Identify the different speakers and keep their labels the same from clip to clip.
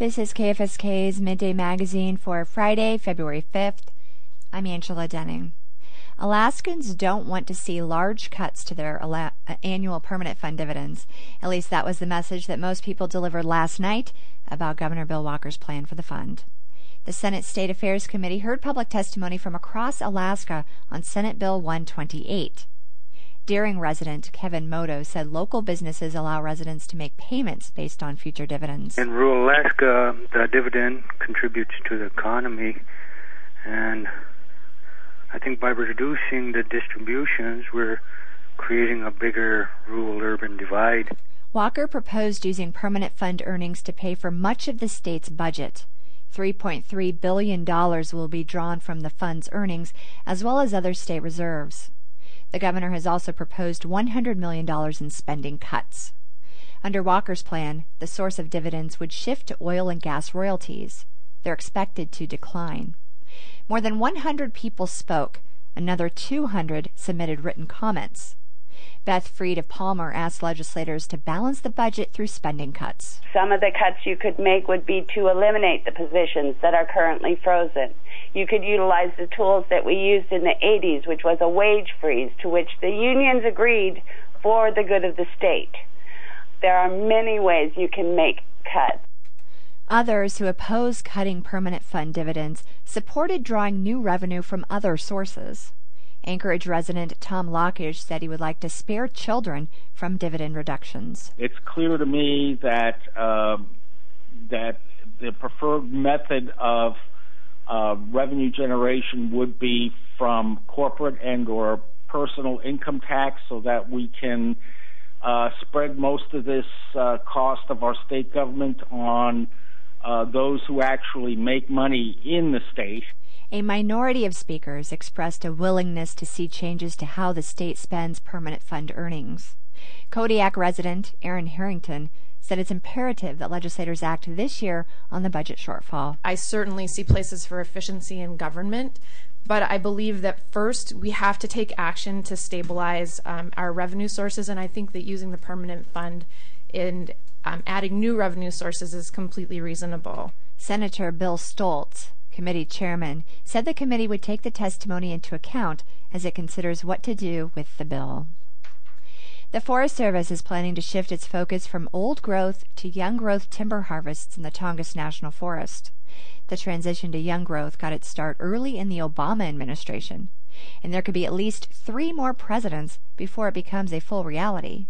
Speaker 1: This is KFSK's Midday Magazine for Friday, February 5th. I'm Angela Denning. Alaskans don't want to see large cuts to their annual permanent fund dividends. At least that was the message that most people delivered last night about Governor Bill Walker's plan for the fund. The Senate State Affairs Committee heard public testimony from across Alaska on Senate Bill 128. Deering resident Kevin Moto said local businesses allow residents to make payments based on future dividends.
Speaker 2: In rural Alaska, the dividend contributes to the economy, and I think by reducing the distributions, we're creating a bigger rural-urban divide.
Speaker 1: Walker proposed using permanent fund earnings to pay for much of the state's budget. $3.3 billion will be drawn from the fund's earnings, as well as other state reserves. The governor has also proposed $100 million in spending cuts. Under Walker's plan, the source of dividends would shift to oil and gas royalties. They're expected to decline. More than 100 people spoke. Another 200 submitted written comments. Beth Freed of Palmer asked legislators to balance the budget through spending cuts.
Speaker 3: Some of the cuts you could make would be to eliminate the positions that are currently frozen. You could utilize the tools that we used in the 80s, which was a wage freeze, to which the unions agreed for the good of the state. There are many ways you can make cuts.
Speaker 1: Others who oppose cutting permanent fund dividends supported drawing new revenue from other sources. Anchorage resident Tom Lockish said he would like to spare children from dividend reductions.
Speaker 4: It's clear to me that that the preferred method of revenue generation would be from corporate and or personal income tax, so that we can spread most of this cost of our state government on those who actually make money in the state.
Speaker 1: A minority of speakers expressed a willingness to see changes to how the state spends permanent fund earnings. Kodiak resident Aaron Harrington said it's imperative that legislators act this year on the budget shortfall.
Speaker 5: I certainly see places for efficiency in government, but I believe that first we have to take action to stabilize our revenue sources, and I think that using the permanent fund and adding new revenue sources is completely reasonable.
Speaker 1: Senator Bill Stoltz, committee chairman, said the committee would take the testimony into account as it considers what to do with the bill. The Forest Service is planning to shift its focus from old growth to young growth timber harvests in the Tongass National Forest. The transition to young growth got its start early in the Obama administration, and there could be at least 3 more presidents before it becomes a full reality.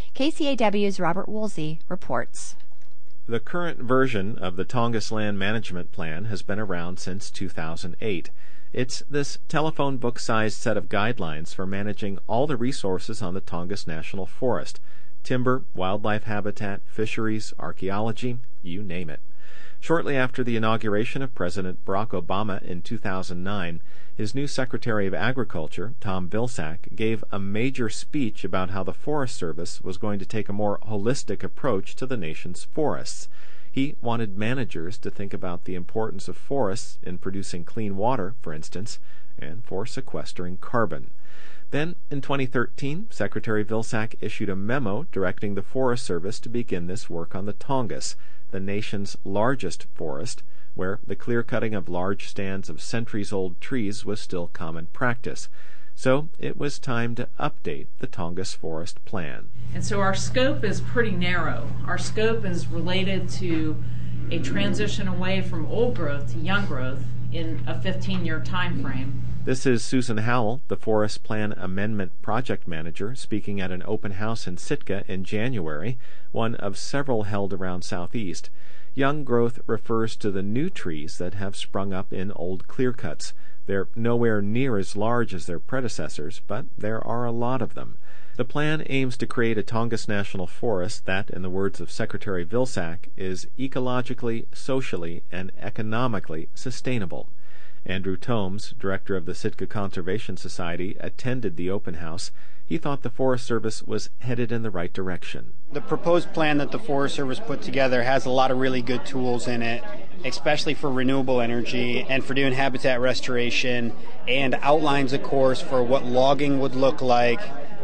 Speaker 1: KCAW's Robert Woolsey reports.
Speaker 6: The current version of the Tongass Land Management Plan has been around since 2008. It's this telephone book-sized set of guidelines for managing all the resources on the Tongass National Forest: timber, wildlife habitat, fisheries, archaeology, you name it. Shortly after the inauguration of President Barack Obama in 2009, his new Secretary of Agriculture, Tom Vilsack, gave a major speech about how the Forest Service was going to take a more holistic approach to the nation's forests. He wanted managers to think about the importance of forests in producing clean water, for instance, and for sequestering carbon. Then, in 2013, Secretary Vilsack issued a memo directing the Forest Service to begin this work on the Tongass, the nation's largest forest, where the clear-cutting of large stands of centuries-old trees was still common practice. So it was time to update the Tongass Forest Plan.
Speaker 7: And so our scope is pretty narrow. Our scope is related to a transition away from old growth to young growth in a 15-year time frame.
Speaker 6: This is Susan Howell, the Forest Plan Amendment Project Manager, speaking at an open house in Sitka in January, one of several held around Southeast. Young growth refers to the new trees that have sprung up in old clear-cuts. They're nowhere near as large as their predecessors, but there are a lot of them. The plan aims to create a Tongass National Forest that, in the words of Secretary Vilsack, is ecologically, socially, and economically sustainable. Andrew Tomes, director of the Sitka Conservation Society, attended the open house. He thought the Forest Service was headed in the right direction.
Speaker 8: The proposed plan that the Forest Service put together has a lot of really good tools in it, especially for renewable energy and for doing habitat restoration, and outlines a course for what logging would look like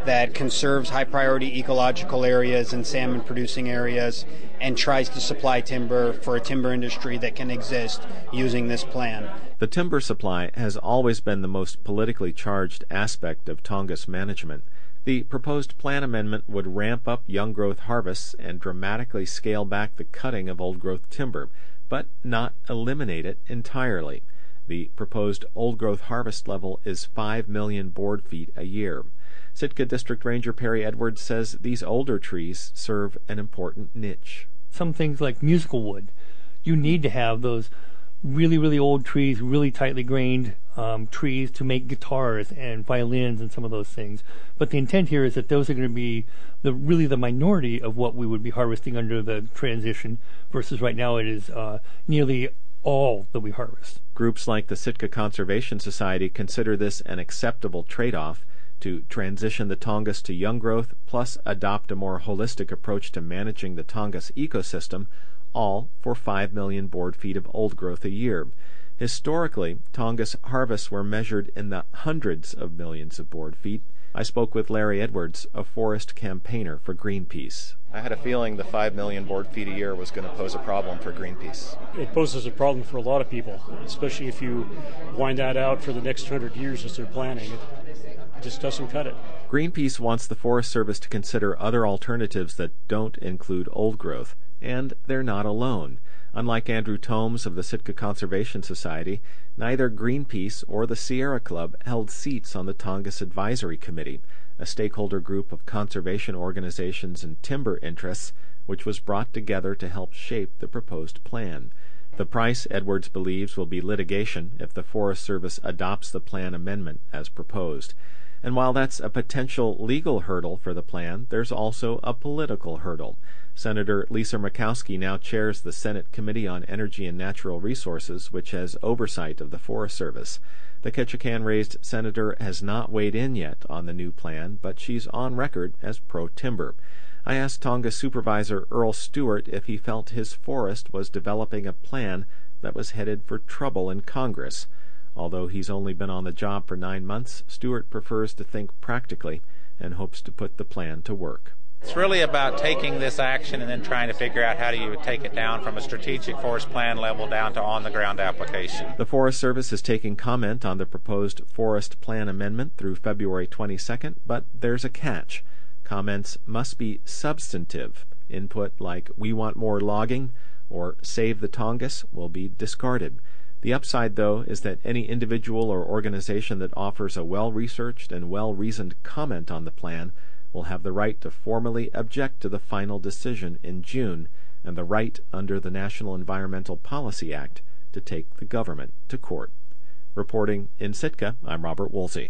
Speaker 8: that conserves high-priority ecological areas and salmon-producing areas and tries to supply timber for a timber industry that can exist using this plan.
Speaker 6: The timber supply has always been the most politically charged aspect of Tongass management. The proposed plan amendment would ramp up young growth harvests and dramatically scale back the cutting of old growth timber, but not eliminate it entirely. The proposed old growth harvest level is 5 million board feet a year. Sitka District Ranger Perry Edwards says these older trees serve an important niche.
Speaker 9: Some things like musical wood, you need to have those really, really old trees, really tightly grained trees to make guitars and violins and some of those things. But the intent here is that those are going to be the minority of what we would be harvesting under the transition, versus right now it is nearly all that we harvest.
Speaker 6: Groups like the Sitka Conservation Society consider this an acceptable trade-off to transition the Tongass to young growth plus adopt a more holistic approach to managing the Tongass ecosystem, all for 5 million board feet of old growth a year. Historically, Tongass harvests were measured in the hundreds of millions of board feet. I spoke with Larry Edwards, a forest campaigner for Greenpeace. I had a feeling the 5 million board feet a year was going to pose a problem for Greenpeace.
Speaker 10: It poses a problem for a lot of people, especially if you wind that out for the next 100 years as they're planning. It just doesn't cut it.
Speaker 6: Greenpeace wants the Forest Service to consider other alternatives that don't include old growth, and they're not alone. Unlike Andrew Tomes of the Sitka Conservation Society, neither Greenpeace or the Sierra Club held seats on the Tongass Advisory Committee, a stakeholder group of conservation organizations and timber interests, which was brought together to help shape the proposed plan. The price, Edwards believes, will be litigation if the Forest Service adopts the plan amendment as proposed. And while that's a potential legal hurdle for the plan, there's also a political hurdle. Senator Lisa Murkowski now chairs the Senate Committee on Energy and Natural Resources, which has oversight of the Forest Service. The Ketchikan-raised senator has not weighed in yet on the new plan, but she's on record as pro-timber. I asked Tongass Supervisor Earl Stewart if he felt his forest was developing a plan that was headed for trouble in Congress. Although he's only been on the job for 9 months, Stewart prefers to think practically and hopes to put the plan to work.
Speaker 11: It's really about taking this action and then trying to figure out how do you take it down from a strategic forest plan level down to on-the-ground application.
Speaker 6: The Forest Service is taking comment on the proposed forest plan amendment through February 22nd, but there's a catch. Comments must be substantive. Input like "we want more logging" or "save the Tongass" will be discarded. The upside, though, is that any individual or organization that offers a well-researched and well-reasoned comment on the plan will have the right to formally object to the final decision in June, and the right under the National Environmental Policy Act to take the government to court. Reporting in Sitka, I'm Robert Woolsey.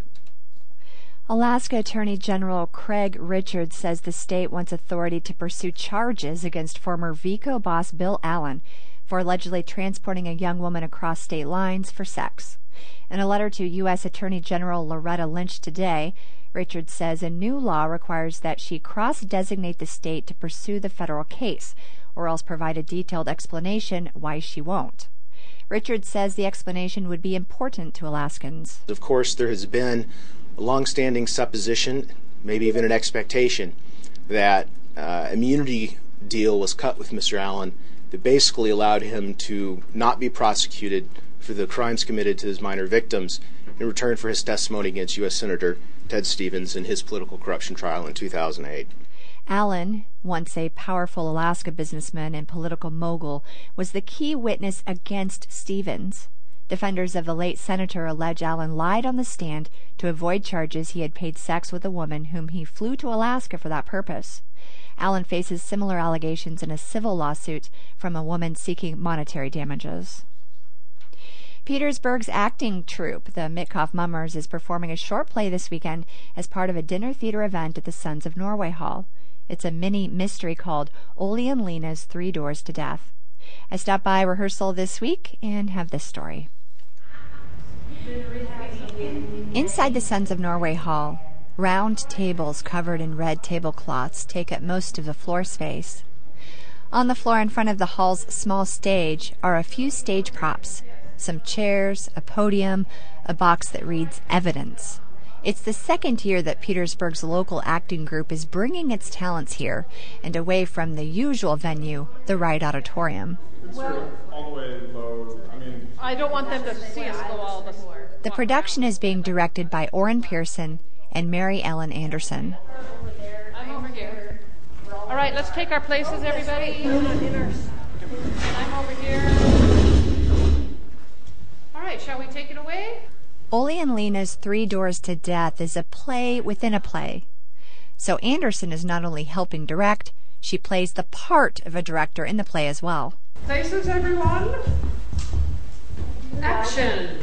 Speaker 1: Alaska Attorney General Craig Richards says the state wants authority to pursue charges against former VECO boss Bill Allen for allegedly transporting a young woman across state lines for sex. In a letter to U.S. Attorney General Loretta Lynch today, Richards says a new law requires that she cross-designate the state to pursue the federal case, or else provide a detailed explanation why she won't. Richards says the explanation would be important to Alaskans.
Speaker 12: Of course, there has been a long-standing supposition, maybe even an expectation, that immunity deal was cut with Mr. Allen that basically allowed him to not be prosecuted for the crimes committed to his minor victims in return for his testimony against U.S. Senator Ted Stevens in his political corruption trial in 2008.
Speaker 1: Allen, once a powerful Alaska businessman and political mogul, was the key witness against Stevens. Defenders of the late senator allege Allen lied on the stand to avoid charges he had paid sex with a woman whom he flew to Alaska for that purpose. Allen faces similar allegations in a civil lawsuit from a woman seeking monetary damages. Petersburg's acting troupe, the Mitkoff Mummers, is performing a short play this weekend as part of a dinner theater event at the Sons of Norway Hall. It's a mini mystery called Ole and Lena's 3 Doors to Death. I stopped by rehearsal this week and have this story. Inside the Sons of Norway Hall, round tables covered in red tablecloths take up most of the floor space. On the floor in front of the hall's small stage are a few stage props, some chairs, a podium, a box that reads evidence. It's the second year that Petersburg's local acting group is bringing its talents here and away from the usual venue, the Wright Auditorium.
Speaker 13: Well, all the way low. I don't want them to see us go all this.
Speaker 1: The production is being directed by Orrin Pearson and Mary Ellen Anderson.
Speaker 13: I'm over here. All right, let's take our places, everybody. I'm over here. All right, shall we take it away?
Speaker 1: Ole and Lena's Three Doors to Death is a play within a play. So Anderson is not only helping direct, she plays the part of a director in the play as well.
Speaker 13: Places, everyone. Action.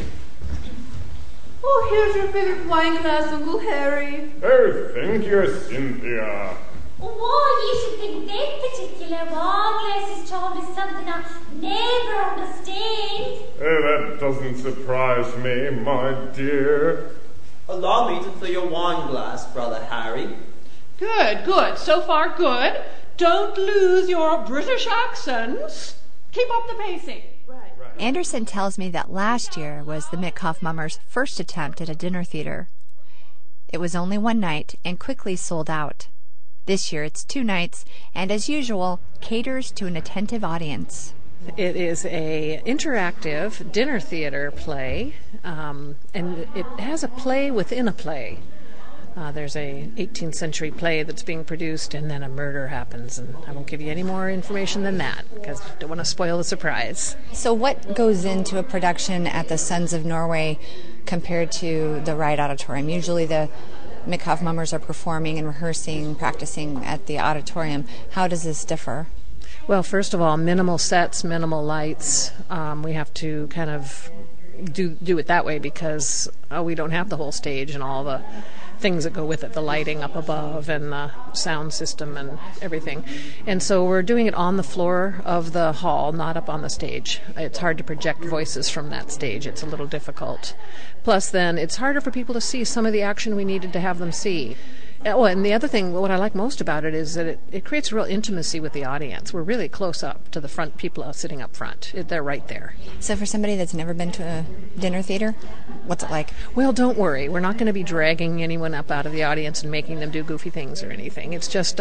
Speaker 14: Oh, here's your favorite wine glass, Uncle Harry.
Speaker 15: Oh, thank you, Cynthia.
Speaker 16: Why, you should think this particular wine glass's charm is something I never understand.
Speaker 15: Oh, that doesn't surprise me, my dear.
Speaker 17: Allow me to fill your wine glass, Brother Harry.
Speaker 13: Good, good. So far, good. Don't lose your British accents. Keep up the pacing.
Speaker 1: Anderson tells me that last year was the Mitkoff Mummers' first attempt at a dinner theater. It was only one night and quickly sold out. This year it's 2 nights and, as usual, caters to an attentive audience.
Speaker 7: It is a interactive dinner theater play, and it has a play within a play. There's a 18th century play that's being produced, and then a murder happens, and I won't give you any more information than that because I don't want to spoil the surprise.
Speaker 1: So what goes into a production at the Sons of Norway compared to the Wright Auditorium? Usually the Mitkoff Mummers are performing and rehearsing, practicing at the auditorium. How does this differ?
Speaker 7: Well, first of all, minimal sets, minimal lights. We have to kind of do it that way because we don't have the whole stage and all the things that go with it, the lighting up above and the sound system and everything. And so we're doing it on the floor of the hall, not up on the stage. It's hard to project voices from that stage. It's a little difficult. Plus then it's harder for people to see some of the action we needed to have them see. Oh, and the other thing, what I like most about it is that it creates a real intimacy with the audience. We're really close up to the front people sitting up front. They're right there.
Speaker 1: So for somebody that's never been to a dinner theater, what's it like?
Speaker 7: Well, don't worry. We're not going to be dragging anyone up out of the audience and making them do goofy things or anything. It's just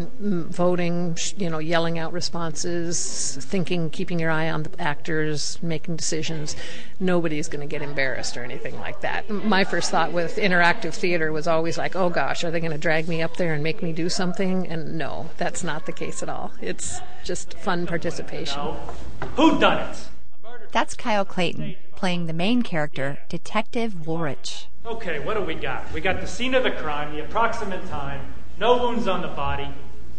Speaker 7: voting, yelling out responses, thinking, keeping your eye on the actors, making decisions. Nobody's going to get embarrassed or anything like that. My first thought with interactive theater was always like, oh gosh, are they going to drag me up there and make me do something? And no, that's not the case at all. It's just fun participation.
Speaker 18: Who done it?
Speaker 1: That's Kyle Clayton, playing the main character, Detective Woolrich.
Speaker 18: Okay, what do we got? We got the scene of the crime, the approximate time, no wounds on the body.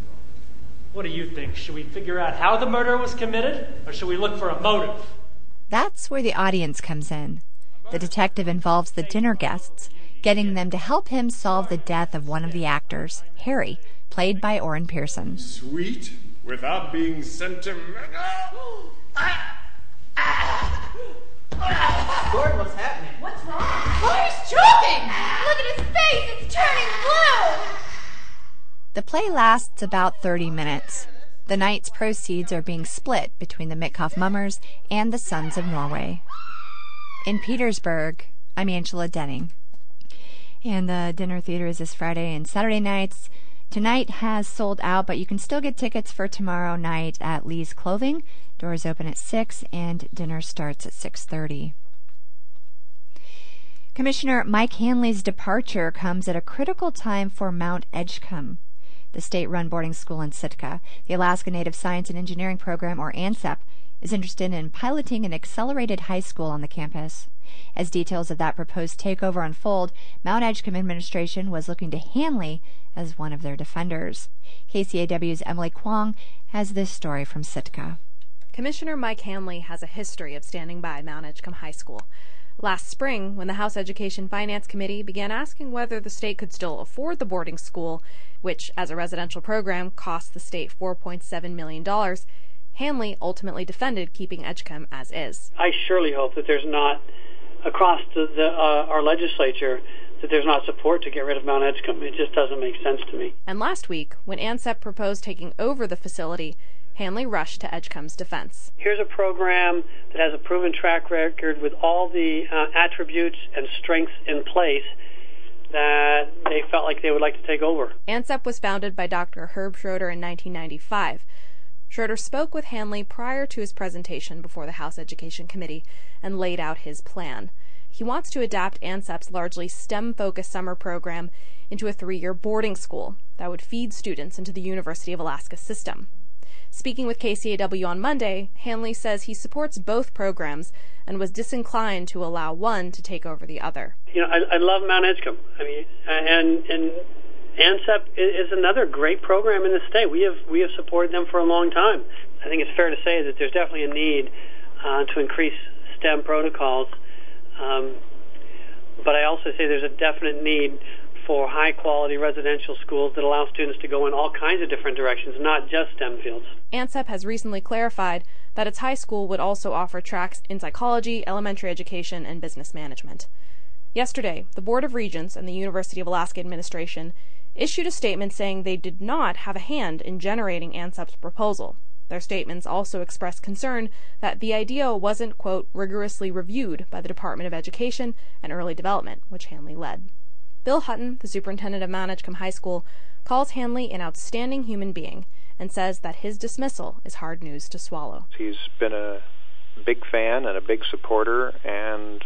Speaker 18: What do you think? Should we figure out how the murder was committed, or should we look for a motive?
Speaker 1: That's where the audience comes in. The detective involves the dinner guests, getting them to help him solve the death of one of the actors, Harry, played by Orrin Pearson.
Speaker 15: Sweet, without being sentimental.
Speaker 17: Gordon, what's happening?
Speaker 14: What's wrong? Oh, he's choking! Look at his face! It's turning blue!
Speaker 1: The play lasts about 30 minutes. The night's proceeds are being split between the Mitkoff Mummers and the Sons of Norway. In Petersburg, I'm Angela Denning. And the dinner theater is this Friday and Saturday nights. Tonight has sold out, but you can still get tickets for tomorrow night at Lee's Clothing. Doors open at 6 and dinner starts at 6:30. Commissioner Mike Hanley's departure comes at a critical time for Mount Edgecombe, the state-run boarding school in Sitka. The Alaska Native Science and Engineering Program, or ANSEP, is interested in piloting an accelerated high school on the campus. As details of that proposed takeover unfold, Mount Edgecombe administration was looking to Hanley as one of their defenders. KCAW's Emily Kwong has this story from Sitka.
Speaker 19: Commissioner Mike Hanley has a history of standing by Mount Edgecombe High School. Last spring, when the House Education Finance Committee began asking whether the state could still afford the boarding school, which, as a residential program, cost the state $4.7 million, Hanley ultimately defended keeping Edgecombe as is.
Speaker 20: I surely hope that there's not, across our legislature, that there's not support to get rid of Mount Edgecombe. It just doesn't make sense to me.
Speaker 19: And last week, when ANSEP proposed taking over the facility, Hanley rushed to Edgecombe's defense.
Speaker 20: Here's a program that has a proven track record with all the attributes and strengths in place that they felt like they would like to take over.
Speaker 19: ANSEP was founded by Dr. Herb Schroeder in 1995. Schroeder spoke with Hanley prior to his presentation before the House Education Committee and laid out his plan. He wants to adapt ANSEP's largely STEM-focused summer program into a 3-year boarding school that would feed students into the University of Alaska system. Speaking with KCAW on Monday, Hanley says he supports both programs and was disinclined to allow one to take over the other.
Speaker 20: You know, I love Mount Edgecombe. I mean, and ANSEP is another great program in the state. We have supported them for a long time. I think it's fair to say that there's definitely a need to increase STEM protocols, but I also say there's a definite need for high-quality residential schools that allow students to go in all kinds of different directions, not just STEM fields.
Speaker 19: ANSEP has recently clarified that its high school would also offer tracks in psychology, elementary education, and business management. Yesterday, the Board of Regents and the University of Alaska administration issued a statement saying they did not have a hand in generating ANSEP's proposal. Their statements also expressed concern that the idea wasn't, quote, rigorously reviewed by the Department of Education and Early Development, which Hanley led. Bill Hutton, the superintendent of Mount Edgecombe High School, calls Hanley an outstanding human being and says that his dismissal is hard news to swallow.
Speaker 21: He's been a big fan and a big supporter and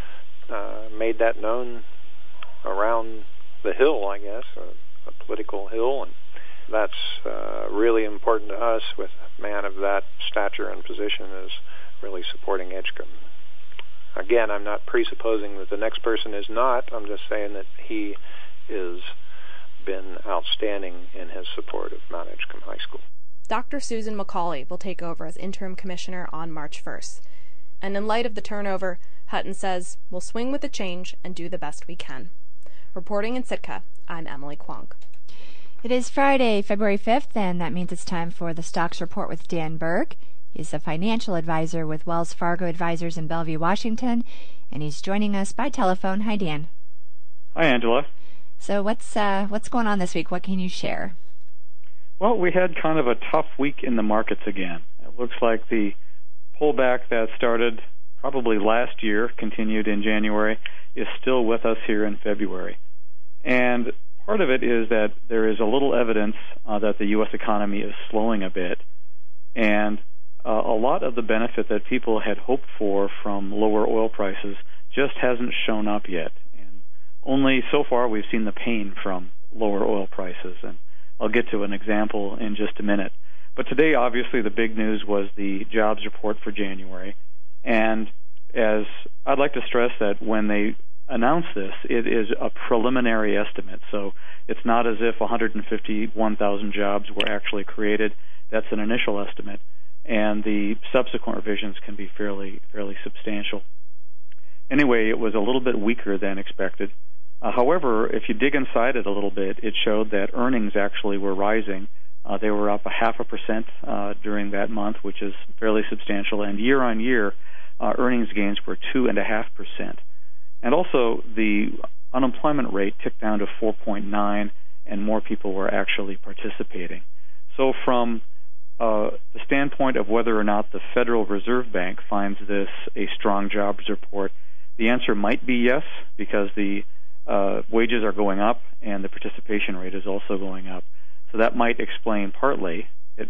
Speaker 21: made that known around the Hill, I guess, a political hill, and that's really important to us with a man of that stature and position is really supporting Edgecombe. Again, I'm not presupposing that the next person is not. I'm just saying that he has been outstanding in his support of Mount Edgecombe High School.
Speaker 19: Dr. Susan McCauley will take over as interim commissioner on March 1st. And in light of the turnover, Hutton says, we'll swing with the change and do the best we can. Reporting in Sitka, I'm Emily Kwong.
Speaker 1: It is Friday, February 5th, and that means it's time for the Stocks Report with Dan Burke. He's a financial advisor with Wells Fargo Advisors in Bellevue, Washington, and he's joining us by telephone. Hi, Dan.
Speaker 22: Hi, Angela.
Speaker 1: So what's going on this week? What can you share?
Speaker 22: Well, we had kind of a tough week in the markets again. It looks like the pullback that started probably last year, continued in January, is still with us here in February. And part of it is that there is a little evidence that the U.S. economy is slowing a bit, and a lot of the benefit that people had hoped for from lower oil prices just hasn't shown up yet. And only so far we've seen the pain from lower oil prices, and I'll get to an example in just a minute. But today, obviously, the big news was the jobs report for January. And as I'd like to stress that when they announce this, it is a preliminary estimate. So it's not as if 151,000 jobs were actually created. That's an initial estimate. And the subsequent revisions can be fairly substantial. Anyway, it was a little bit weaker than expected. However, if you dig inside it a little bit, it showed that earnings actually were rising. They were up 0.5% during that month, which is fairly substantial. And year-on-year, earnings gains were 2.5%. And also, the unemployment rate ticked down to 4.9, and more people were actually participating. So from the standpoint of whether or not the Federal Reserve Bank finds this a strong jobs report, the answer might be yes, because the wages are going up and the participation rate is also going up. So that might explain partly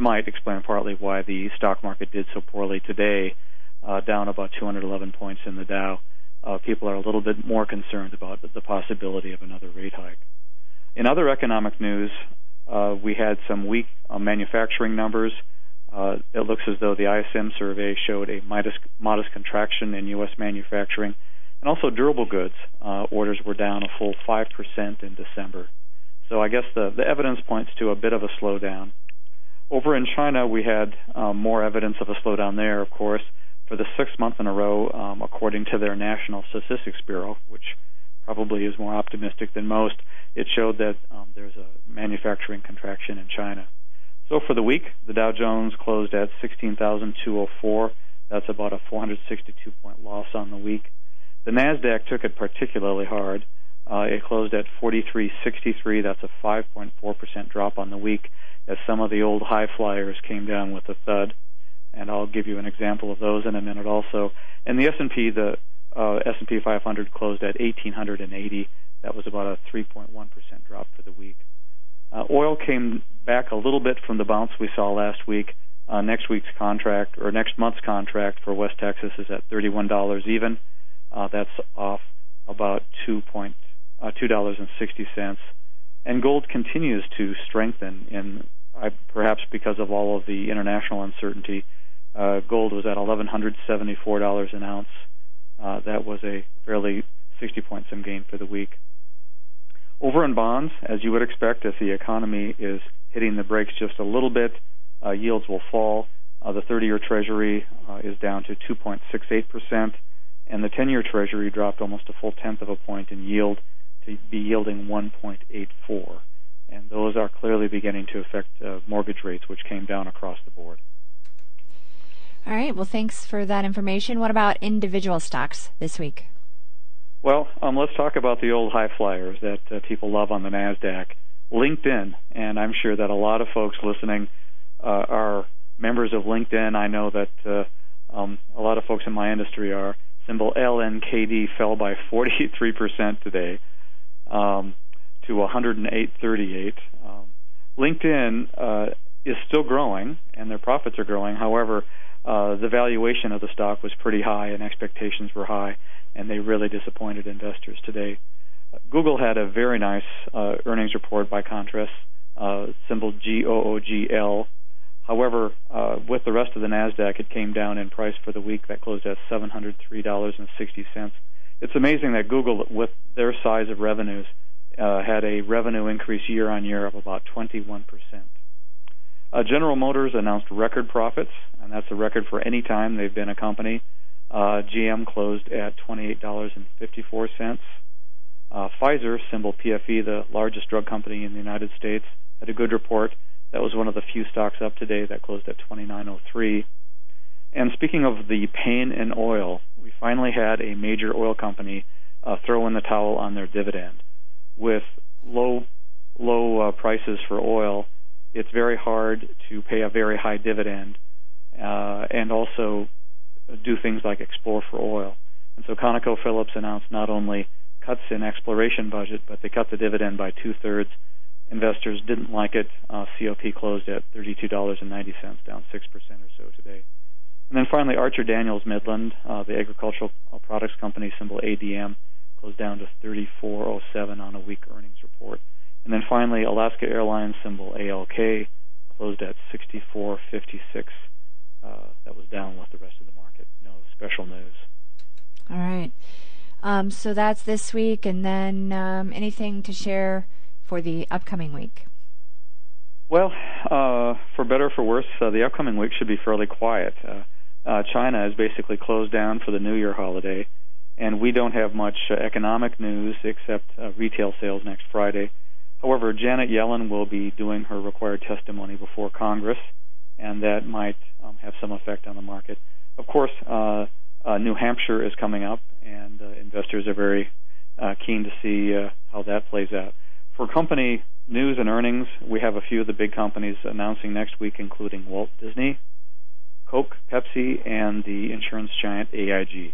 Speaker 22: why the stock market did so poorly today, down about 211 points in the Dow. People are a little bit more concerned about the possibility of another rate hike. In other economic news, we had some weak manufacturing numbers. It looks as though the ISM survey showed a modest contraction in U.S. manufacturing. And also durable goods orders were down a full 5% in December. So I guess the evidence points to a bit of a slowdown. Over in China, we had more evidence of a slowdown there, of course, for the 6th month in a row, according to their National Statistics Bureau, which probably is more optimistic than most. It showed that there's a manufacturing contraction in China. So for the week, the Dow Jones closed at 16,204. That's about a 462-point loss on the week. The NASDAQ took it particularly hard. It closed at 4363. That's a 5.4% drop on the week, as some of the old high flyers came down with a thud. And I'll give you an example of those in a minute also. And the S&P, the S&P 500 closed at 1,880. That was about a 3.1% drop for the week. Oil came back a little bit from the bounce we saw last week. Next month's contract for West Texas is at $31 even. That's off about $2.60. And gold continues to strengthen, perhaps because of all of the international uncertainty. Gold was at $1,174 an ounce. That was a fairly 60-point-some gain for the week. Over in bonds, as you would expect, if the economy is hitting the brakes just a little bit, yields will fall. The 30-year Treasury is down to 2.68%, and the 10-year Treasury dropped almost a full tenth of a point in yield to be yielding 1.84. And those are clearly beginning to affect mortgage rates, which came down across the board.
Speaker 1: All right. Well, thanks for that information. What about individual stocks this week?
Speaker 22: Well, let's talk about the old high flyers that people love on the NASDAQ. LinkedIn, and I'm sure that a lot of folks listening are members of LinkedIn. I know that a lot of folks in my industry are. Symbol LNKD fell by 43% today to 108.38. LinkedIn is still growing, and their profits are growing. However, the valuation of the stock was pretty high, and expectations were high, and they really disappointed investors today. Google had a very nice earnings report, by contrast, symbol GOOGL. However, with the rest of the NASDAQ, it came down in price for the week. That closed at $703.60. It's amazing that Google, with their size of revenues, had a revenue increase year-on-year of about 21%. General Motors announced record profits, and that's a record for any time they've been a company. GM closed at $28.54. Pfizer, symbol PFE, the largest drug company in the United States, had a good report. That was one of the few stocks up today. That closed at $29.03. And speaking of the pain in oil, we finally had a major oil company throw in the towel on their dividend. With low prices for oil, it's very hard to pay a very high dividend and also do things like explore for oil. And so ConocoPhillips announced not only cuts in exploration budget, but they cut the dividend by 2/3. Investors didn't like it. COP closed at $32.90, down 6% or so today. And then finally, Archer Daniels Midland, the agricultural products company, symbol ADM, closed down to $34.07 on a weak earnings report. And then finally, Alaska Airlines, symbol ALK, closed at $64.56. That was down with the rest of the market. No special news.
Speaker 1: All right. So that's this week, and then anything to share for the upcoming week?
Speaker 22: Well, for better or for worse, the upcoming week should be fairly quiet. China is basically closed down for the New Year holiday, and we don't have much economic news except retail sales next Friday. However, Janet Yellen will be doing her required testimony before Congress, and that might have some effect on the market. Of course, New Hampshire is coming up, and investors are very keen to see how that plays out. For company news and earnings, we have a few of the big companies announcing next week, including Walt Disney, Coke, Pepsi, and the insurance giant AIG.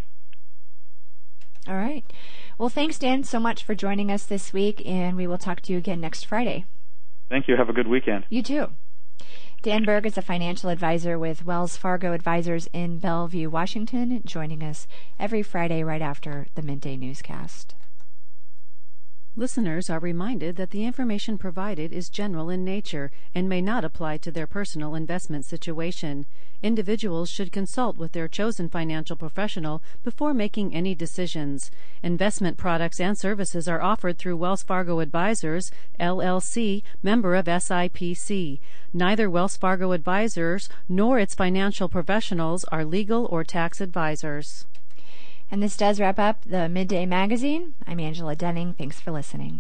Speaker 1: All right. Well, thanks, Dan, so much for joining us this week, and we will talk to you again next Friday.
Speaker 22: Thank you. Have a good weekend.
Speaker 1: You too. Dan Berg is a financial advisor with Wells Fargo Advisors in Bellevue, Washington, joining us every Friday right after the midday newscast.
Speaker 2: Listeners are reminded that the information provided is general in nature and may not apply to their personal investment situation. Individuals should consult with their chosen financial professional before making any decisions. Investment products and services are offered through Wells Fargo Advisors, LLC, member of SIPC. Neither Wells Fargo Advisors nor its financial professionals are legal or tax advisors.
Speaker 1: And this does wrap up the Midday Magazine. I'm Angela Denning. Thanks for listening.